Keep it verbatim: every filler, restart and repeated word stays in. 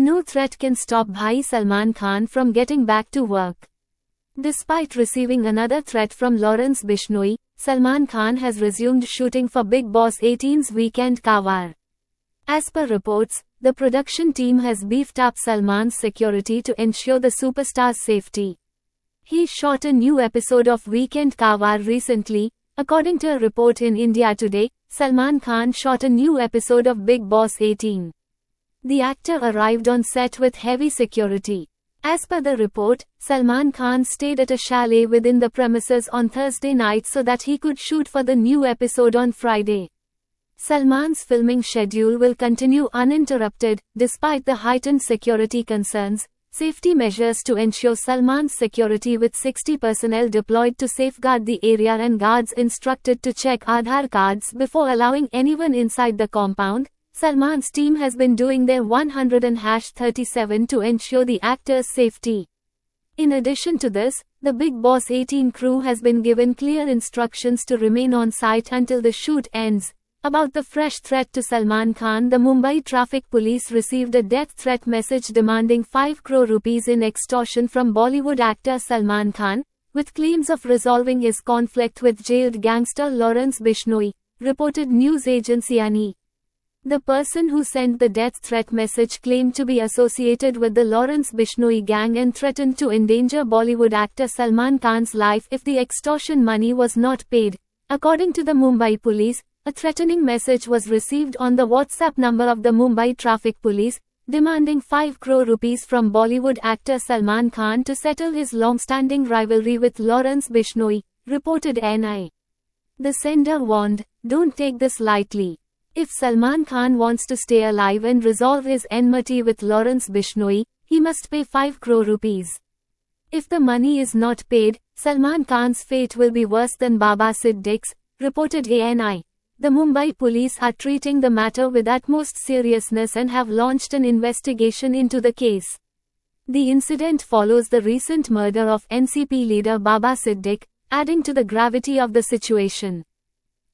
No threat can stop Bhai Salman Khan from getting back to work. Despite receiving another threat from Lawrence Bishnoi, Salman Khan has resumed shooting for Bigg Boss eighteen's Weekend Kawar. As per reports, the production team has beefed up Salman's security to ensure the superstar's safety. He shot a new episode of Weekend Kawar recently. According to a report in India Today, Salman Khan shot a new episode of Bigg Boss eighteen. The actor arrived on set with heavy security. As per the report, Salman Khan stayed at a chalet within the premises on Thursday night so that he could shoot for the new episode on Friday. Salman's filming schedule will continue uninterrupted, despite the heightened security concerns. Safety measures to ensure Salman's security with sixty personnel deployed to safeguard the area and guards instructed to check Aadhaar cards before allowing anyone inside the compound. Salman's team has been doing their one hundred thirty-seven to ensure the actor's safety. In addition to this, the Bigg Boss eighteen crew has been given clear instructions to remain on site until the shoot ends. About the fresh threat to Salman Khan, the Mumbai Traffic Police received a death threat message demanding five crore rupees in extortion from Bollywood actor Salman Khan, with claims of resolving his conflict with jailed gangster Lawrence Bishnoi, reported news agency A N I. The person who sent the death threat message claimed to be associated with the Lawrence Bishnoi gang and threatened to endanger Bollywood actor Salman Khan's life if the extortion money was not paid. According to the Mumbai police, a threatening message was received on the WhatsApp number of the Mumbai Traffic Police, demanding five crore rupees from Bollywood actor Salman Khan to settle his long-standing rivalry with Lawrence Bishnoi, reported N I. The sender warned, "Don't take this lightly. If Salman Khan wants to stay alive and resolve his enmity with Lawrence Bishnoi, he must pay five crore rupees. If the money is not paid, Salman Khan's fate will be worse than Baba Siddique's," reported A N I. The Mumbai police are treating the matter with utmost seriousness and have launched an investigation into the case. The incident follows the recent murder of N C P leader Baba Siddique, adding to the gravity of the situation.